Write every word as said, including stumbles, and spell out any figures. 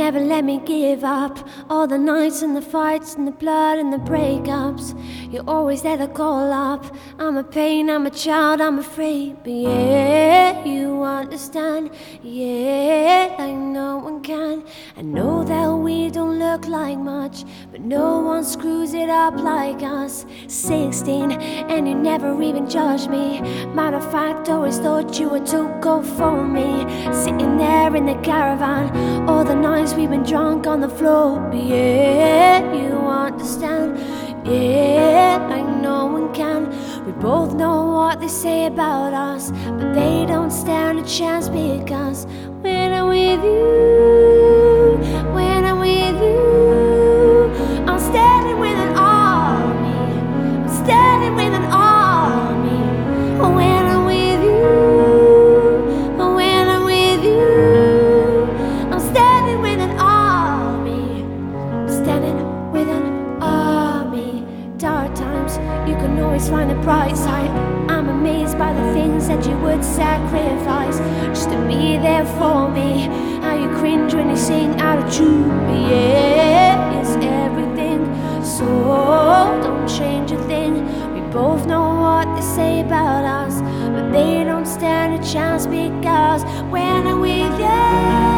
never let me give up. All the nights and the fights and the blood and the breakups, you're always there to call up. I'm a pain, I'm a child, I'm afraid, but yeah, you understand. Yeah, like no one can. I know that we don't look like much, but no one screws it up like us. Sixteen, and you never even judged me. Matter of fact, always thought you were too cold for me. Sitting there in the caravan, all the nights we've been drunk on the floor, but yeah, you understand. Yeah, like no one can. We both know what they say about us, but they don't stand a chance, because when I'm with you, when I'm with you, I'm standing with an army, I'm standing with an army. When I'm with you, when I'm with you, I'm standing with an army, I'm standing with an army. Dark times, you can always find the bright side. I'm amazed by the things that you would sacrifice just to be there for me. How you cringe when you sing out of tune, but yeah, it's everything. So don't change a thing. We both know what they say about us, but they don't stand a chance, because when I'm with you,